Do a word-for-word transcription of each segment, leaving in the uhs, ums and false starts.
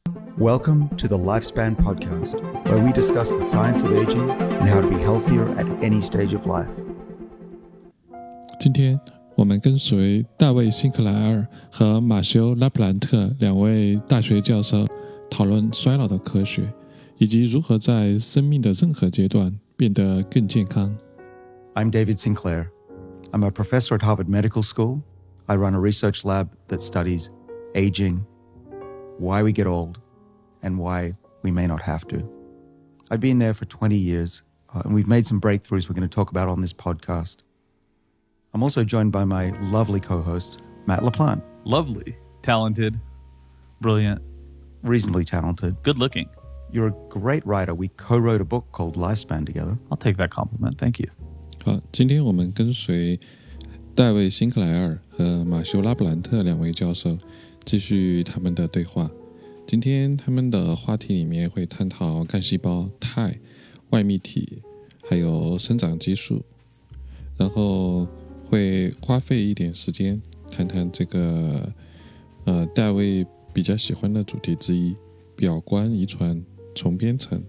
Welcome to the Lifespan Podcast, where we discuss the science of aging and how to be healthier at any stage of life. 今天我们跟随大卫·辛克莱尔和马修·拉普兰特两位大学教授讨论衰老的科学，以及如何在生命的任何阶段变得更健康。 I'm David Sinclair. I'm a professor at Harvard Medical School. I run a research lab that studies aging, why we get old, and why we may not have to. I've been there for twenty years, uh, and we've made some breakthroughs we're going to talk about on this podcast. I'm also joined by my lovely co-host, Matt LaPlante. Lovely, talented, brilliant, reasonably talented. good looking. You're a great writer. We co-wrote a book called Lifespan together. I'll take that compliment. Thank you. 好，今天我们跟随大卫·辛克莱尔和马修·拉普兰特两位教授继续他们的对话。今天他们的话题里面会探讨干细胞、肽、外泌体，还有生长激素，然后会花费一点时间谈谈这个呃大卫比较喜欢的主题之一——表观遗传重编程。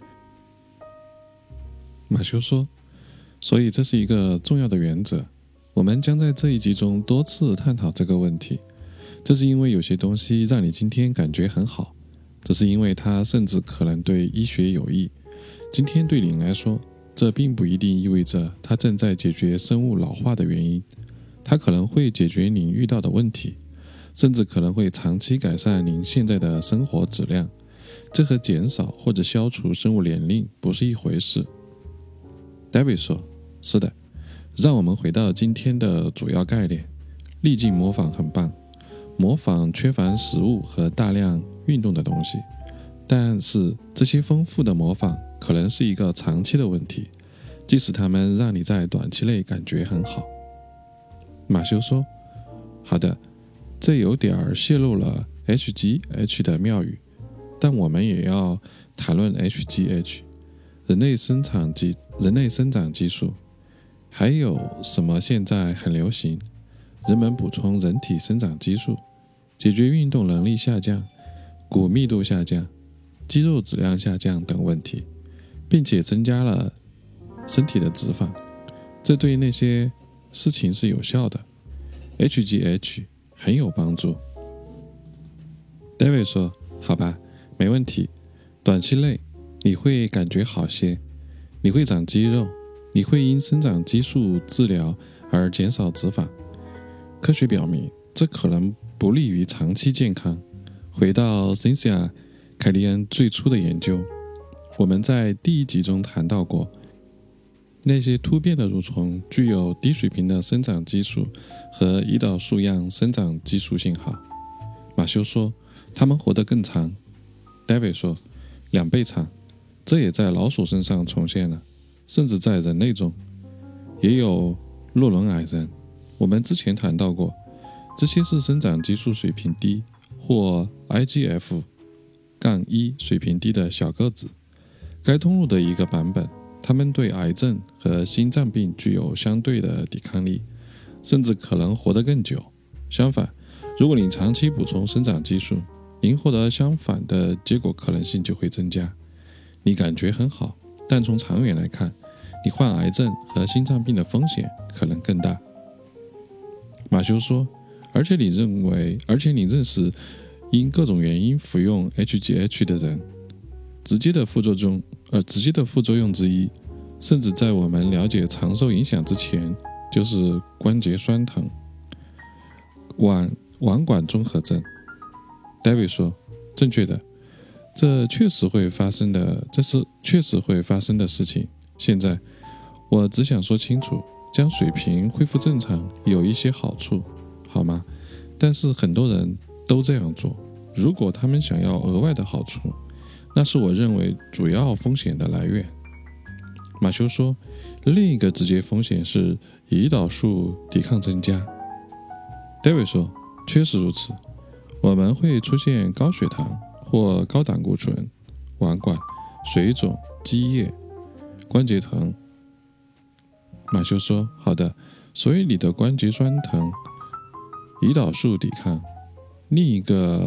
马修说，所以这是一个重要的原则，我们将在这一集中多次探讨这个问题。这是因为有些东西让你今天感觉很好，这是因为它甚至可能对医学有益。今天对你来说，这并不一定意味着它正在解决生物老化的原因，它可能会解决您遇到的问题，甚至可能会长期改善您现在的生活质量。这和减少或者消除生物年龄不是一回事。David 说，是的，让我们回到今天的主要概念。历境模仿很棒，模仿缺乏食物和大量运动的东西，但是这些丰富的模仿可能是一个长期的问题，即使它们让你在短期内感觉很好。马修说，好的，这有点泄露了 H G H 的妙语，但我们也要谈论 H G H， 人类生长激人类生长激素。还有什么现在很流行？人们补充人体生长激素，解决运动能力下降、骨密度下降、肌肉质量下降等问题，并且增加了身体的脂肪。这对那些事情是有效的。H G H 很有帮助。David 说，好吧，没问题。短期内你会感觉好些，你会长肌肉，你会因生长激素治疗而减少脂肪。科学表明，这可能不利于长期健康。回到 Cynthia 凯利恩最初的研究，我们在第一集中谈到过，那些突变的蠕虫具有低水平的生长激素和胰岛素样生长激素信号。马修说，它们活得更长。David 说，两倍长。这也在老鼠身上重现了，甚至在人类中也有洛伦矮人。我们之前谈到过，这些是生长激素水平低或 I G F 一 水平低的小个子。该通路的一个版本，它们对癌症和心脏病具有相对的抵抗力，甚至可能活得更久。相反，如果你长期补充生长激素，您获得相反的结果可能性就会增加。你感觉很好，但从长远来看，你患癌症和心脏病的风险可能更大。马修说，而且你认为，而且你认识因各种原因服用 H G H 的人，直接的副作用，呃，直接的副作用之一，甚至在我们了解长寿影响之前，就是关节酸疼、腕腕管综合症。David 说，正确的，这确实会发生的，这是确实会发生的事情。现在，我只想说清楚，将水平恢复正常有一些好处，好吗？但是很多人都这样做。如果他们想要额外的好处，那是我认为主要风险的来源。马修说，另一个直接风险是胰岛素抵抗增加。David 说，确实如此，我们会出现高血糖或高胆固醇、腕管、水肿、积液、关节疼。马修说，好的，所以你的关节酸疼，胰岛素抵抗。另一个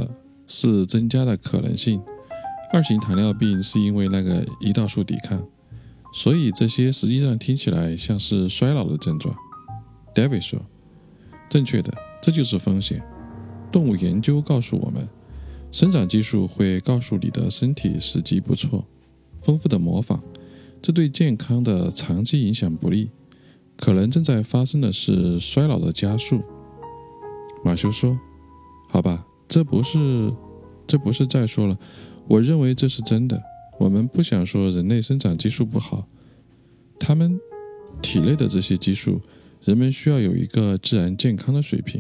是增加的可能性，二型糖尿病是因为那个胰岛素抵抗，所以这些实际上听起来像是衰老的症状。 David 说，正确的，这就是风险。动物研究告诉我们，生长激素会告诉你的身体时机不错，丰富的模仿，这对健康的长期影响不利，可能正在发生的是衰老的加速。马修说，好吧，这不是这不是再说了，我认为这是真的。我们不想说人类生长激素不好，他们体内的这些激素，人们需要有一个自然健康的水平。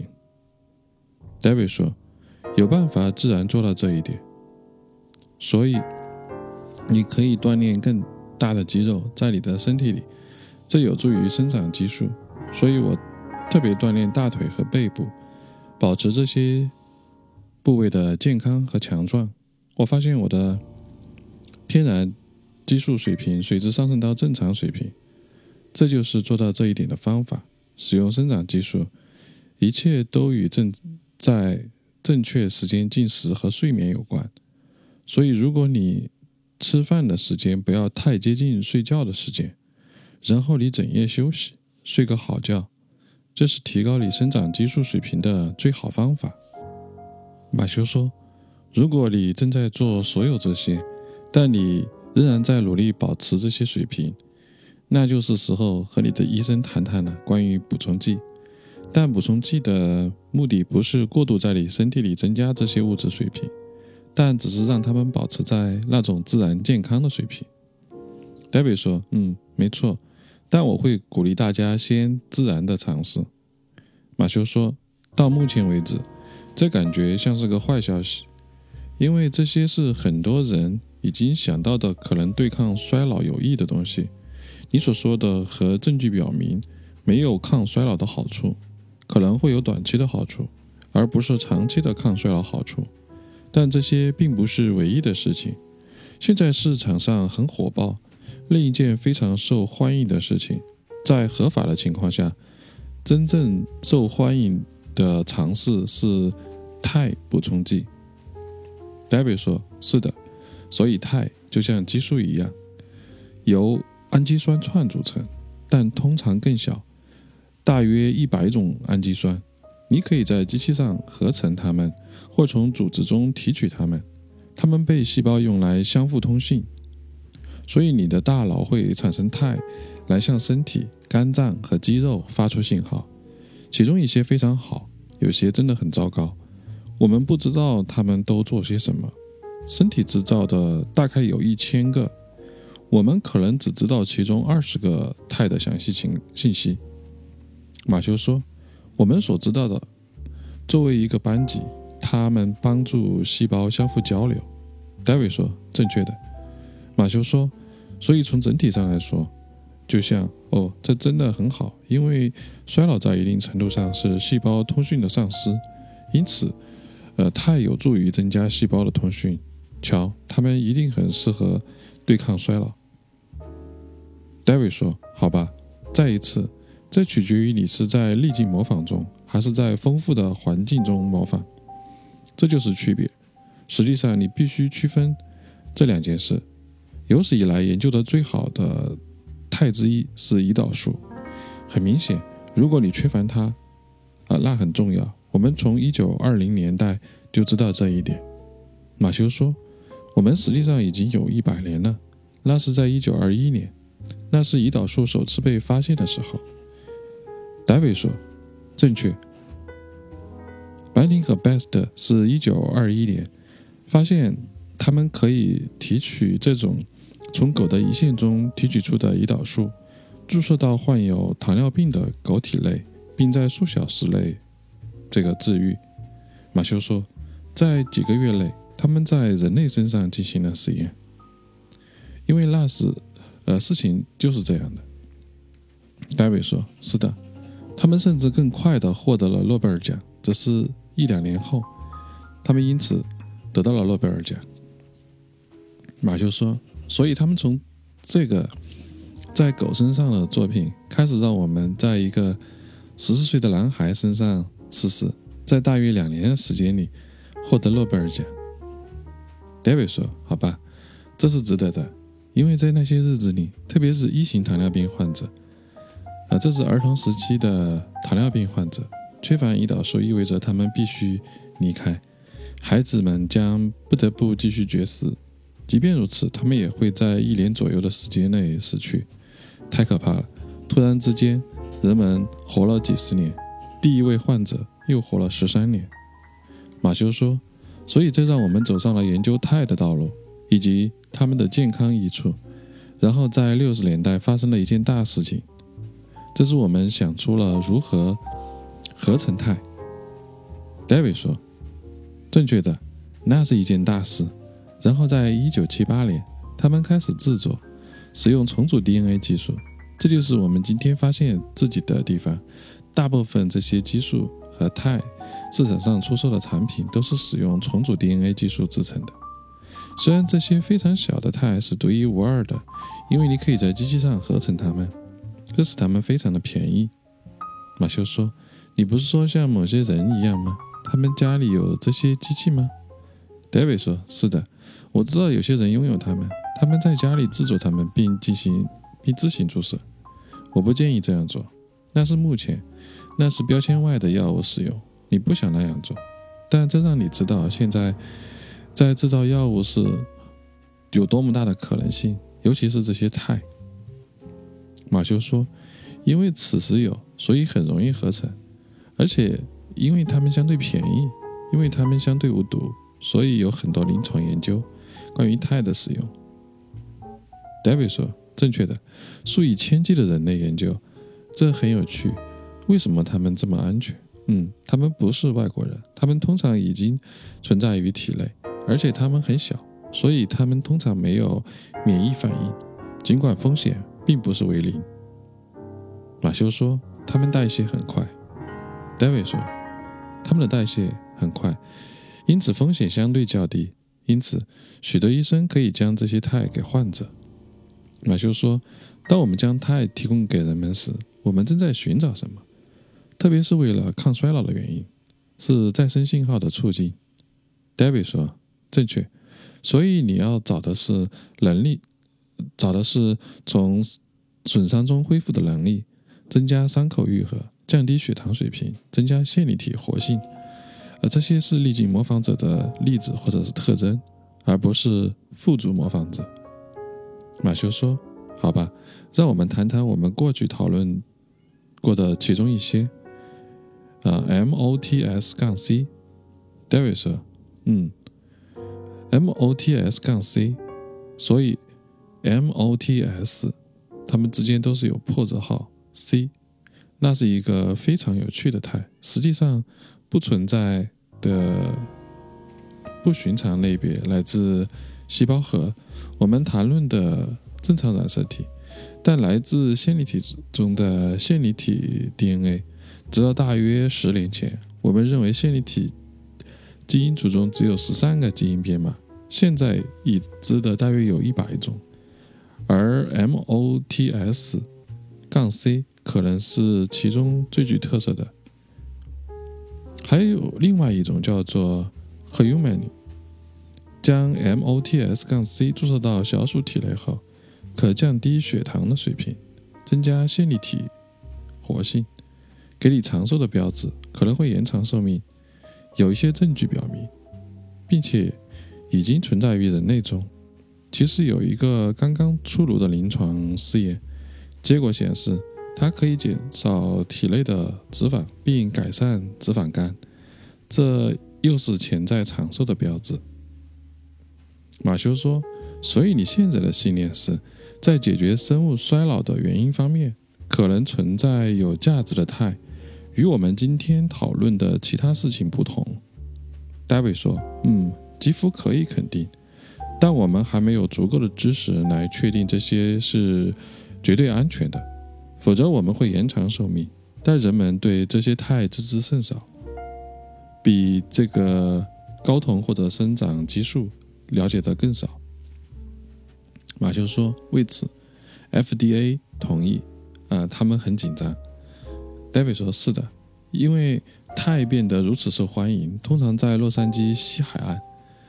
David 说，有办法自然做到这一点，所以你可以锻炼更大的肌肉在你的身体里，这有助于生长激素。所以我特别锻炼大腿和背部，保持这些部位的健康和强壮。我发现我的天然激素水平随之上升到正常水平，这就是做到这一点的方法。使用生长激素，一切都与正在正确时间进食和睡眠有关。所以如果你吃饭的时间不要太接近睡觉的时间，然后你整夜休息，睡个好觉，这是提高你生长激素水平的最好方法。马修说，如果你正在做所有这些，但你仍然在努力保持这些水平，那就是时候和你的医生谈谈了关于补充剂。但补充剂的目的不是过度在你身体里增加这些物质水平，但只是让它们保持在那种自然健康的水平。 David 说，嗯，没错，但我会鼓励大家先自然的尝试。马修说，到目前为止，这感觉像是个坏消息，因为这些是很多人已经想到的可能对抗衰老有益的东西。你所说的和证据表明没有抗衰老的好处，可能会有短期的好处，而不是长期的抗衰老好处。但这些并不是唯一的事情。现在市场上很火爆，另一件非常受欢迎的事情，在合法的情况下，真正受欢迎的尝试是肽补充剂。 David 说，是的，所以肽就像激素一样，由氨基酸串组成，但通常更小，大约一百种氨基酸。你可以在机器上合成它们，或从组织中提取它们。它们被细胞用来相互通信，所以你的大脑会产生肽来向身体、肝脏和肌肉发出信号。其中一些非常好，有些真的很糟糕。我们不知道它们都做些什么。身体制造的大概有一千个，我们可能只知道其中二十个肽的详细信息。马修说，我们所知道的，作为一个班级，他们帮助细胞相互交流。 David 说，正确的。马修说，所以从整体上来说，就像哦，这真的很好，因为衰老在一定程度上是细胞通讯的丧失，因此呃，肽有助于增加细胞的通讯。瞧，它们一定很适合对抗衰老。 David 说，好吧，再一次，这取决于你是在逆境模仿中还是在丰富的环境中模仿，这就是区别。实际上你必须区分这两件事。有史以来研究的最好的肽之一是胰岛素，很明显，如果你缺乏它、呃、那很重要。我们从一九二零年代就知道这一点。马修说，我们实际上已经有一百年了，那是在一九二一年，那是胰岛素首次被发现的时候。 David 说，正确。Banting 和 Best 是一九二一年发现他们可以提取这种从狗的胰腺中提取出的胰岛素，注射到患有糖尿病的狗体内，并在数小时内这个治愈。马修说，在几个月内他们在人类身上进行了实验，因为那时呃事情就是这样的。 David 说，是的，他们甚至更快地获得了诺贝尔奖，这是一两年后，他们因此得到了诺贝尔奖。马修说，所以他们从这个在狗身上的作品开始，让我们在一个十四岁的男孩身上试试，在大约两年的时间里获得诺贝尔奖。 David 说：“好吧，这是值得的，因为在那些日子里，特别是一型糖尿病患者，啊，这是儿童时期的糖尿病患者，缺乏胰岛素意味着他们必须离开，孩子们将不得不继续绝食。即便如此，他们也会在一年左右的时间内死去。太可怕了！突然之间，人们活了几十年，第一位患者又活了十三年。”马修说：“所以这让我们走上了研究肽的道路，以及它们的健康益处。然后在六十年代发生了一件大事情，这是我们想出了如何合成肽。” David 说：“正确的，那是一件大事。然后在一九七八年，他们开始制作，使用重组 D N A 技术。这就是我们今天发现自己的地方。大部分这些激素和肽市场上出售的产品都是使用重组 D N A 技术制成的。虽然这些非常小的肽是独一无二的，因为你可以在机器上合成它们，这使它们非常的便宜。”马修说：“你不是说像某些人一样吗？他们家里有这些机器吗？” David 说：“是的，我知道有些人拥有它们，他们在家里制作它们并进行并自行注射。我不建议这样做，那是目前，那是标签外的药物使用，你不想那样做。但这让你知道现在在制造药物是有多么大的可能性，尤其是这些肽。”马修说：“因为此时有，所以很容易合成，而且因为它们相对便宜，因为它们相对无毒，所以有很多临床研究关于肽的使用。” David 说：“正确的，数以千计的人类研究，这很有趣。为什么他们这么安全？嗯，他们不是外国人，他们通常已经存在于体内，而且他们很小，所以他们通常没有免疫反应，尽管风险并不是为零。”马修说：“他们代谢很快。” David 说：“他们的代谢很快，因此风险相对较低，因此许多医生可以将这些肽给患者。”马修说：“当我们将肽提供给人们时，我们正在寻找什么？特别是为了抗衰老的原因，是再生信号的促进。” David 说：“正确，所以你要找的是能力，找的是从损伤中恢复的能力，增加伤口愈合，降低血糖水平，增加线粒体活性，而这些是历经模仿者的例子或者是特征，而不是附属模仿者。”马修说：“好吧，让我们谈谈我们过去讨论过的其中一些。啊 ，M O T S C。” David 说：“嗯 ，M O T S C， 所以 M O T S 它们之间都是有破折号 C， 那是一个非常有趣的肽，实际上不存在的不寻常类别来自细胞核，我们谈论的正常染色体，但来自线粒体中的线粒体 D N A。直到大约十年前，我们认为线粒体基因组中只有十三个基因编码，现在已知的大约有一百种，而 M O T S C 可能是其中最具特色的。还有另外一种叫做 Human， 将 M O T S C 注射到小鼠体内后，可降低血糖的水平，增加线粒体活性，给你长寿的标志，可能会延长寿命。有一些证据表明，并且已经存在于人类中。其实有一个刚刚出炉的临床试验，结果显示它可以减少体内的脂肪并改善脂肪肝，这又是潜在长寿的标志。马修说：“所以你现在的信念是，在解决生物衰老的原因方面，可能存在有价值的肽，与我们今天讨论的其他事情不同。” David 说：“嗯，几乎可以肯定，但我们还没有足够的知识来确定这些是绝对安全的，否则我们会延长寿命。但人们对这些肽知之甚少，比这个睾酮或者生长激素了解的更少。”马修说：“为此 F D A 同意，啊，他们很紧张。” David 说：“是的，因为肽变得如此受欢迎，通常在洛杉矶西海岸，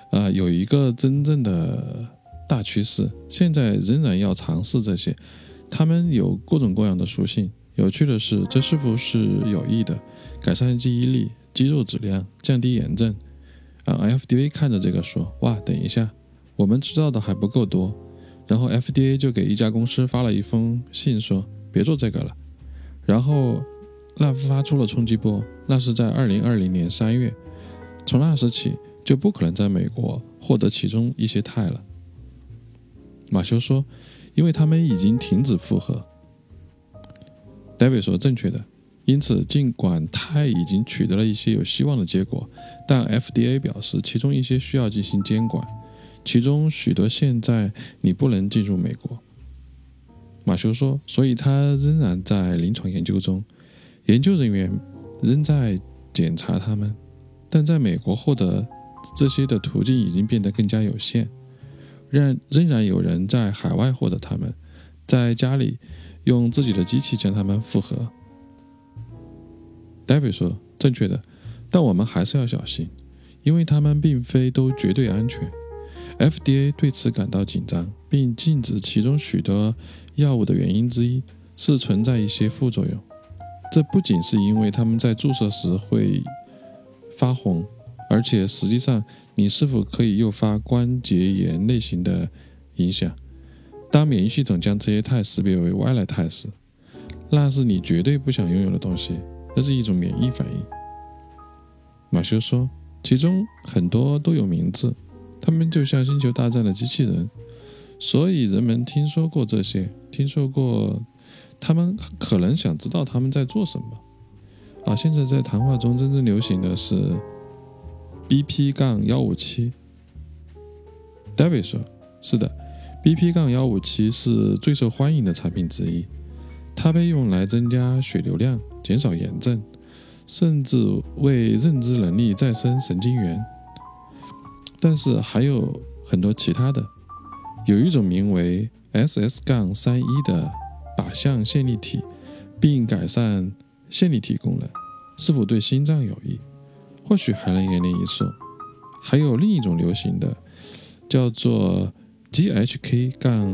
呃，有一个真正的大趋势，现在仍然要尝试这些，它们有各种各样的属性。有趣的是，这是否是有益的？改善记忆力、肌肉质量、降低炎症。啊 ，F D A 看着这个说：“哇，等一下，我们知道的还不够多。”然后 F D A 就给一家公司发了一封信说：“别做这个了。”然后那发出了冲击波，那是在二零二零年三月，从那时起就不可能在美国获得其中一些肽了。马修说：“因为他们已经停止复合。” David 说：“正确的。因此，尽管肽已经取得了一些有希望的结果，但 F D A 表示其中一些需要进行监管，其中许多现在你不能进入美国。”马修说：“所以他仍然在临床研究中，研究人员仍在检查他们，但在美国获得这些的途径已经变得更加有限，仍仍然有人在海外获得他们，在家里用自己的机器将它们复合。” David 说：“正确的，但我们还是要小心，因为它们并非都绝对安全。F D A 对此感到紧张，并禁止其中许多药物的原因之一是存在一些副作用。这不仅是因为它们在注射时会发红，而且实际上你是否可以诱发关节炎类型的影响。当免疫系统将这些肽识别为外来肽时，那是你绝对不想拥有的东西，那是一种免疫反应。”马修说：“其中很多都有名字，他们就像星球大战的机器人，所以人们听说过这些，听说过他们，可能想知道他们在做什么。啊，现在在谈话中真正流行的是 B P 一五七。” David 说：“是的 ，B P 一五七是最受欢迎的产品之一，它被用来增加血流量、减少炎症，甚至为认知能力再生神经元。但是还有很多其他的，有一种名为 S S 三十一 的靶向线粒体，并改善线粒体功能，是否对心脏有益？或许还能延年益寿。还有另一种流行的，叫做 G H K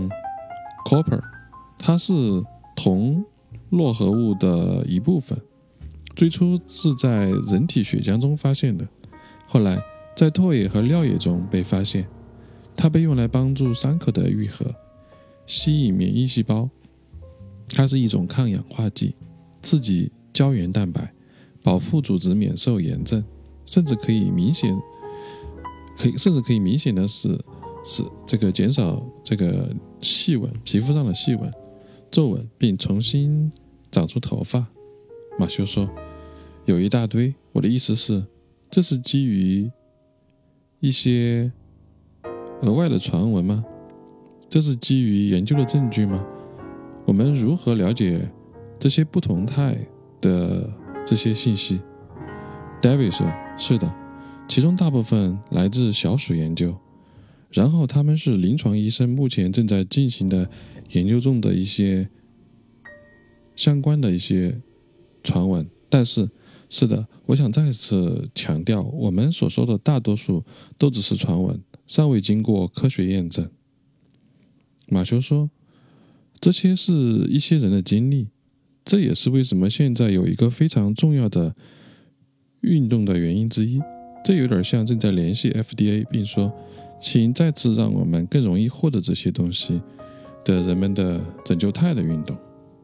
Copper， 它是铜络合物的一部分，最初是在人体血浆中发现的，后来在唾液和尿液中被发现。它被用来帮助伤口的愈合，吸引免疫细胞。它是一种抗氧化剂，刺激胶原蛋白，保护组织免受炎症，甚至可以明显，可以甚至可以明显的是，是这个减少这个细纹，皮肤上的细纹、皱纹，并重新长出头发。马修说：“有一大堆。我的意思是，这是基于一些额外的传闻吗？这是基于研究的证据吗？我们如何了解这些不同肽的这些信息？” David 说：“是的，其中大部分来自小鼠研究，然后他们是临床医生目前正在进行的研究中的一些相关的一些传闻。但是，是的，我想再次强调，我们所说的大多数都只是传闻，尚未经过科学验证。”马修说：“这些是一些人的经历，这也是为什么现在有一个非常重要的运动的原因之一。这有点像正在联系 F D A， 并说，请再次让我们更容易获得这些东西的人们的拯救肽的运动。”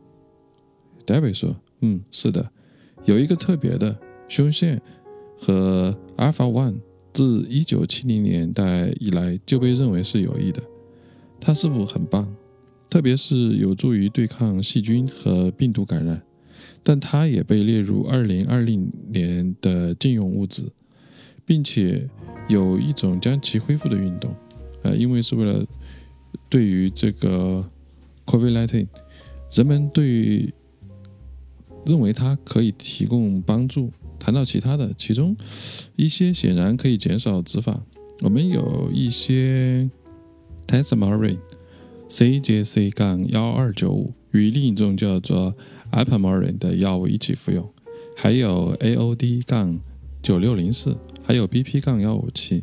David 说：“嗯，是的，有一个特别的胸腺和 Alpha 一 自一九七零年代以来就被认为是有益的。它是否很棒？特别是有助于对抗细菌和病毒感染，但它也被列入二零二零年的禁用物质，并且有一种将其恢复的运动，呃，因为是为了对于这个 COVID 十九， 人们对于认为它可以提供帮助。谈到其他的，其中一些显然可以减少脂肪。我们有一些 Tesamorelin C J C 一二九五 与另一种叫做 Apamorelin 的药物一起服用，还有 A O D 九六零四，还有 B P 一五七，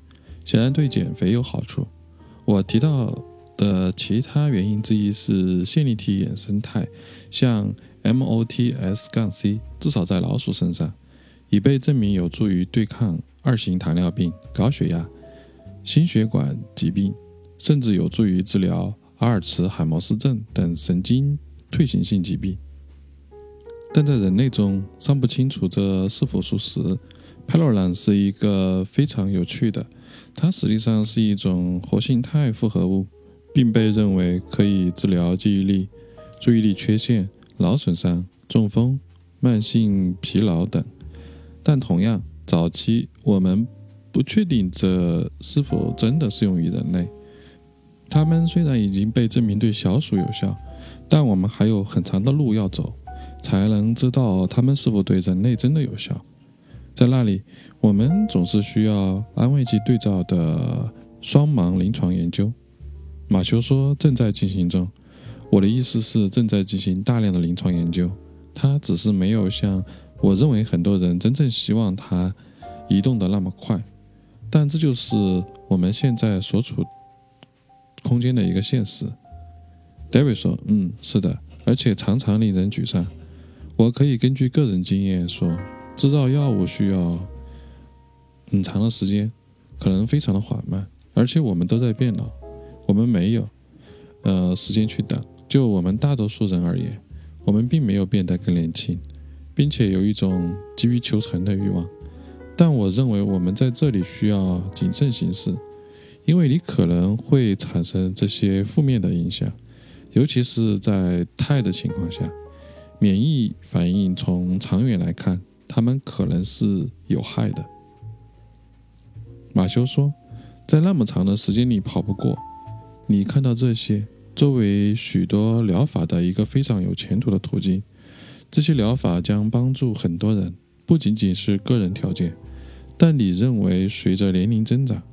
显然对减肥有好处。我提到的其他原因之一是线粒体衍生态，像 M O T S C， 至少在老鼠身上已被证明有助于对抗二型糖尿病、高血压、心血管疾病，甚至有助于治疗阿尔茨海默氏症等神经退行性疾病。但在人类中尚不清楚这是否属实。Peloran 是一个非常有趣的，它实际上是一种活性肽复合物，并被认为可以治疗记忆力、注意力缺陷、脑损伤、中风、慢性疲劳等。但同样，早期我们不确定这是否真的适用于人类。它们虽然已经被证明对小鼠有效，但我们还有很长的路要走，才能知道它们是否对人类真的有效。在那里，我们总是需要安慰剂对照的双盲临床研究。马修说正在进行中，我的意思是正在进行大量的临床研究，它只是没有像我认为很多人真正希望它移动的那么快。但这就是我们现在所处空间的一个现实。 David 说，嗯，是的，而且常常令人沮丧。我可以根据个人经验说，制造药物需要很长的时间，可能非常的缓慢，而且我们都在变老，我们没有呃时间去等。就我们大多数人而言，我们并没有变得更年轻，并且有一种急于求成的欲望。但我认为我们在这里需要谨慎行事，因为你可能会产生这些负面的影响，尤其是在肽的情况下。免疫反应从长远来看，它们可能是有害的。马修说，在那么长的时间里跑不过。你看到这些作为许多疗法的一个非常有前途的途径，这些疗法将帮助很多人，不仅仅是个人条件。但你认为随着年龄增长？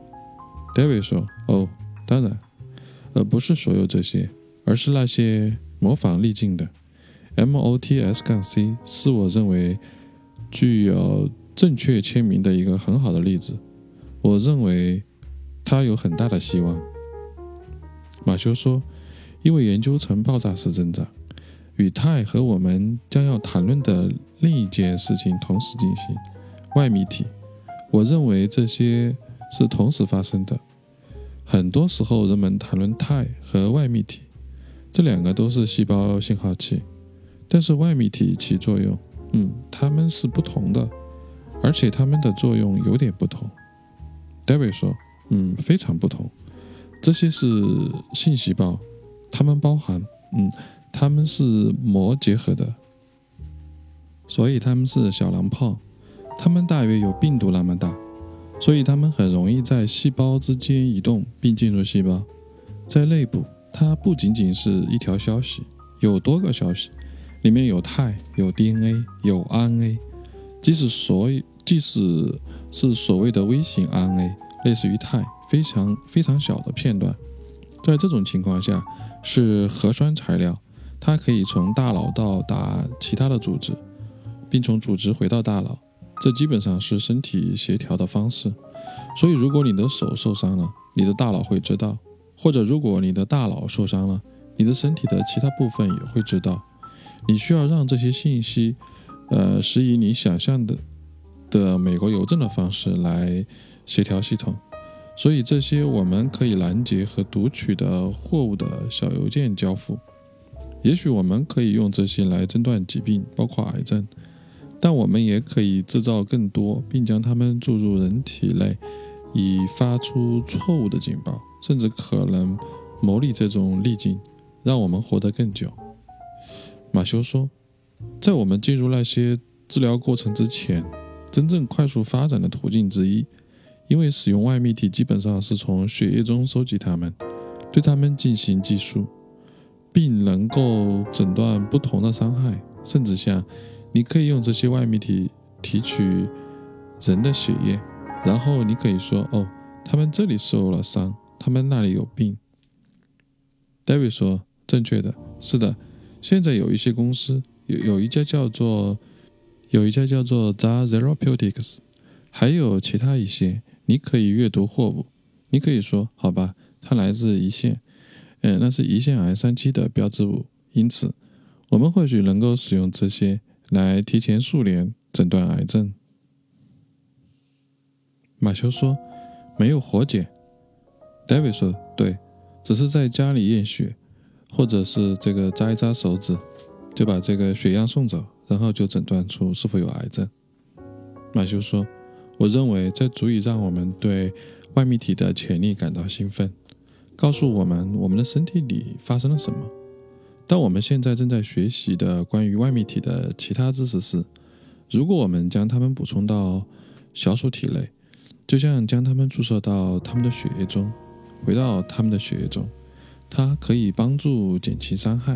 David 说，哦，当然，而不是所有这些，而是那些模仿力径的。M O T S C 是我认为具有正确签名的一个很好的例子，我认为它有很大的希望。马修说，因为研究呈爆炸式增长，与肽和我们将要谈论的另一件事情同时进行，外泌体。我认为这些是同时发生的。很多时候人们谈论肽和外泌体，这两个都是细胞信号器，但是外泌体起作用，嗯，它们是不同的，而且它们的作用有点不同。 David 说，嗯，非常不同。这些是性细胞，它们包含，嗯，它们是膜结合的，所以它们是小囊泡，它们大约有病毒那么大，所以它们很容易在细胞之间移动并进入细胞。在内部，它不仅仅是一条消息，有多个消息，里面有肽，有 D N A， 有 R N A， 即使所即使是所谓的微型 R N A， 类似于肽，非常非常小的片段。在这种情况下，是核酸材料，它可以从大脑到达其他的组织，并从组织回到大脑。这基本上是身体协调的方式。所以如果你的手受伤了，你的大脑会知道，或者如果你的大脑受伤了，你的身体的其他部分也会知道。你需要让这些信息呃，是以你想象的的美国邮政的方式来协调系统。所以这些我们可以拦截和读取的货物的小邮件交付。也许我们可以用这些来诊断疾病，包括癌症，但我们也可以制造更多，并将它们注入人体内，以发出错误的警报，甚至可能牟利这种力径，让我们活得更久。马修说，在我们进入那些治疗过程之前，真正快速发展的途径之一，因为使用外泌体基本上是从血液中收集它们，对它们进行计数，并能够诊断不同的伤害，甚至像你可以用这些外泌体提取人的血液，然后你可以说，哦，他们这里受了伤，他们那里有病。 David 说，正确的，是的，现在有一些公司，有有一家叫做有一家叫做 Zar Therapeutics， 还有其他一些， 你可以阅读货物，你可以说好吧，它来自胰腺，嗯，那是胰腺癌三期的标志物，因此我们或许能够使用这些来提前数年诊断癌症。马修说没有活检。 David 说对，只是在家里验血，或者是这个扎一扎手指，就把这个血样送走，然后就诊断出是否有癌症。马修说，我认为这足以让我们对外泌体的潜力感到兴奋，告诉我们我们的身体里发生了什么。但我们现在正在学习的关于外泌体的其他知识是，如果我们将它们补充到小鼠体内，就像将它们注射到它们的血液中，回到它们的血液中，它可以帮助减轻伤害。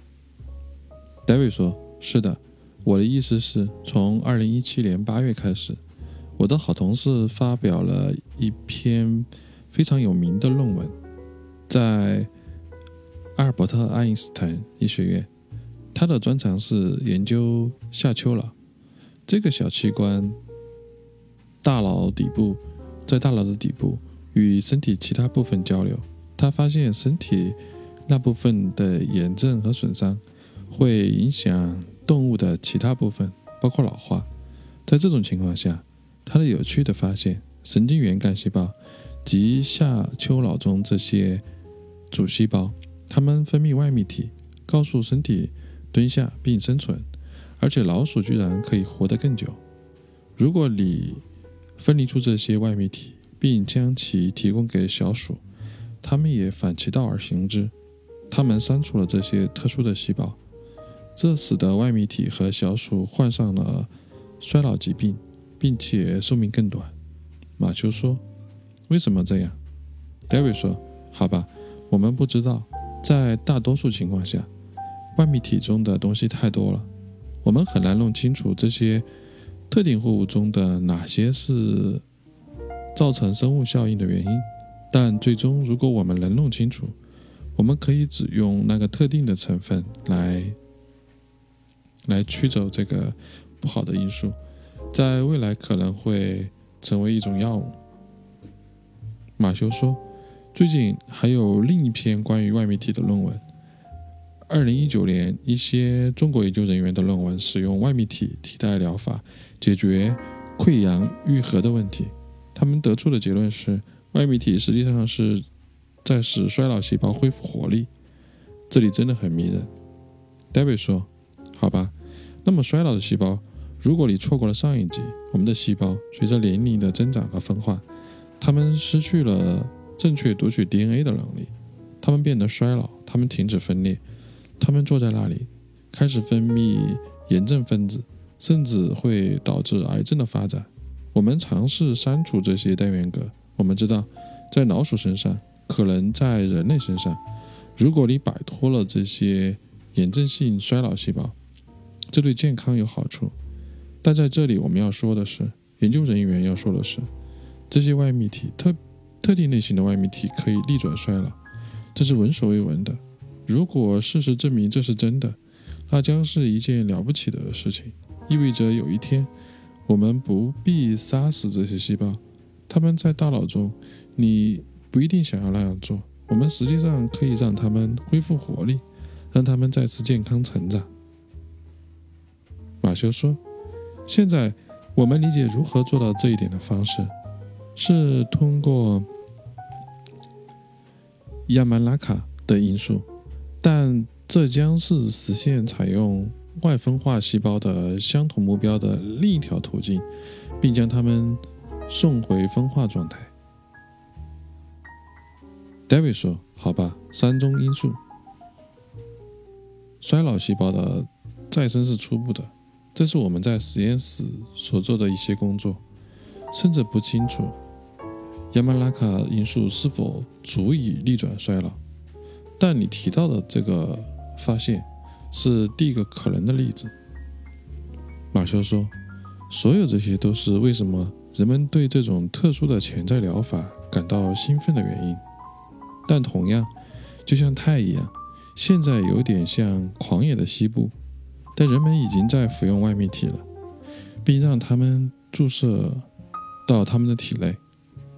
David 说，是的，我的意思是从二零一七年八月开始，我的好同事发表了一篇非常有名的论文，在阿尔伯特爱因斯坦医学院，他的专长是研究下丘脑这个小器官，大脑底部，在大脑的底部与身体其他部分交流。他发现身体那部分的炎症和损伤会影响动物的其他部分，包括老化。在这种情况下，他的有趣的发现，神经元干细胞及下丘脑中这些主细胞，它们分泌外泌体，告诉身体蹲下并生存，而且老鼠居然可以活得更久。如果你分离出这些外泌体，并将其提供给小鼠，它们也反其道而行之，它们删除了这些特殊的细胞，这使得外泌体和小鼠患上了衰老疾病，并且寿命更短。马修说，为什么这样？ David 说，好吧，我们不知道，在大多数情况下，外泌体中的东西太多了，我们很难弄清楚这些特定货物中的哪些是造成生物效应的原因。但最终，如果我们能弄清楚，我们可以只用那个特定的成分来来驱走这个不好的因素，在未来可能会成为一种药物。马修说，最近还有另一篇关于外泌体的论文。二零一九年，一些中国研究人员的论文使用外泌体替代疗法解决溃疡愈合的问题。他们得出的结论是，外泌体实际上是在使衰老细胞恢复活力。这里真的很迷人。 David 说，好吧，那么衰老的细胞，如果你错过了上一集，我们的细胞随着年龄的增长和分化，它们失去了正确读取 D N A 的能力，它们变得衰老，它们停止分裂，它们坐在那里开始分泌炎症分子，甚至会导致癌症的发展。我们尝试删除这些单元格，我们知道在老鼠身上，可能在人类身上，如果你摆脱了这些炎症性衰老细胞，这对健康有好处。但在这里我们要说的是，研究人员要说的是，这些外泌体 特, 特定类型的外泌体可以逆转衰老，这是闻所未闻的。如果事实证明这是真的，那将是一件了不起的事情，意味着有一天我们不必杀死这些细胞，它们在大脑中，你不一定想要那样做，我们实际上可以让它们恢复活力，让它们再次健康成长。马修说，现在我们理解如何做到这一点的方式是通过亚曼拉卡的因素，但这将是实现采用外分化细胞的相同目标的另一条途径，并将它们送回分化状态。 David 说，好吧，三种因素。衰老细胞的再生是初步的，这是我们在实验室所做的一些工作，甚至不清楚亚曼拉卡因素是否足以逆转衰老。但你提到的这个发现是第一个可能的例子。马修说，所有这些都是为什么人们对这种特殊的潜在疗法感到兴奋的原因。但同样，就像钛一样，现在有点像狂野的西部，但人们已经在服用外泌体了，并让它们注射到他们的体内。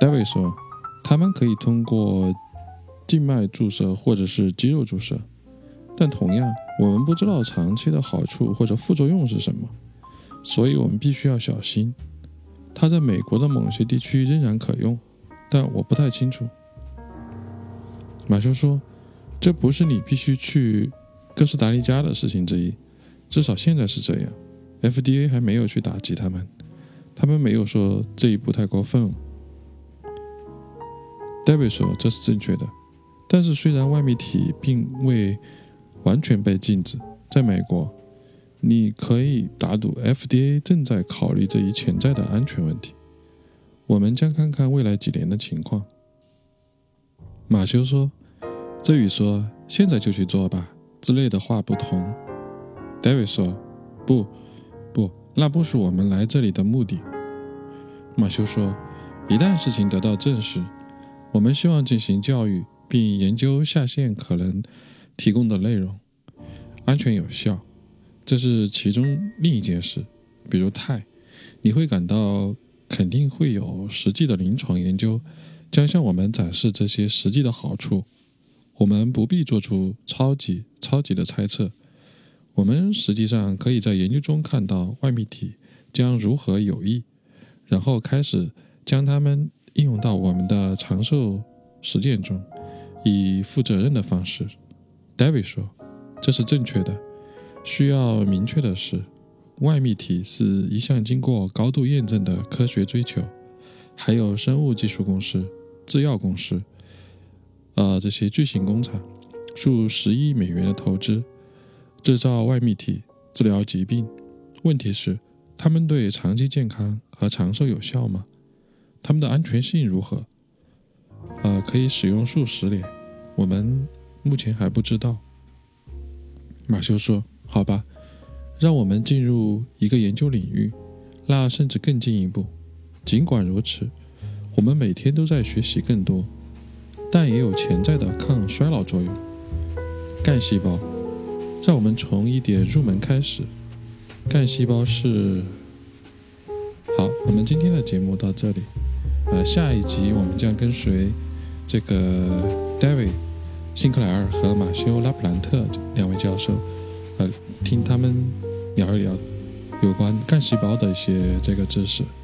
David 说，他们可以通过静脉注射或者是肌肉注射，但同样，我们不知道长期的好处或者副作用是什么，所以我们必须要小心。它在美国的某些地区仍然可用，但我不太清楚。马修说，这不是你必须去哥斯达黎加的事情之一，至少现在是这样。F D A 还没有去打击他们，他们没有说这一步太过分了。David 说，这是正确的，但是虽然外泌体并未完全被禁止，在美国你可以打赌 F D A 正在考虑这一潜在的安全问题。我们将看看未来几年的情况。马修说，这与说现在就去做吧之类的话不同。David 说，不不，那不是我们来这里的目的。马修说，一旦事情得到证实，我们希望进行教育并研究下线可能提供的内容，安全有效，这是其中另一件事。比如肽，你会感到肯定会有实际的临床研究将向我们展示这些实际的好处，我们不必做出超级超级的猜测。我们实际上可以在研究中看到外泌体将如何有益，然后开始将它们应用到我们的长寿实践中，以负责任的方式。David 说，这是正确的。需要明确的是，外泌体是一项经过高度验证的科学追求，还有生物技术公司、制药公司，呃，这些巨型工厂，数十亿美元的投资，制造外泌体，治疗疾病。问题是，他们对长期健康和长寿有效吗？他们的安全性如何？呃，可以使用数十年，我们目前还不知道。马修说，好吧，让我们进入一个研究领域，那甚至更进一步。尽管如此，我们每天都在学习更多，但也有潜在的抗衰老作用。干细胞，让我们从一点入门开始。干细胞是……好，我们今天的节目到这里。呃，下一集我们将跟随这个 David 辛克莱尔和马修拉普兰特两位教授，呃，听他们聊一聊有关干细胞的一些这个知识。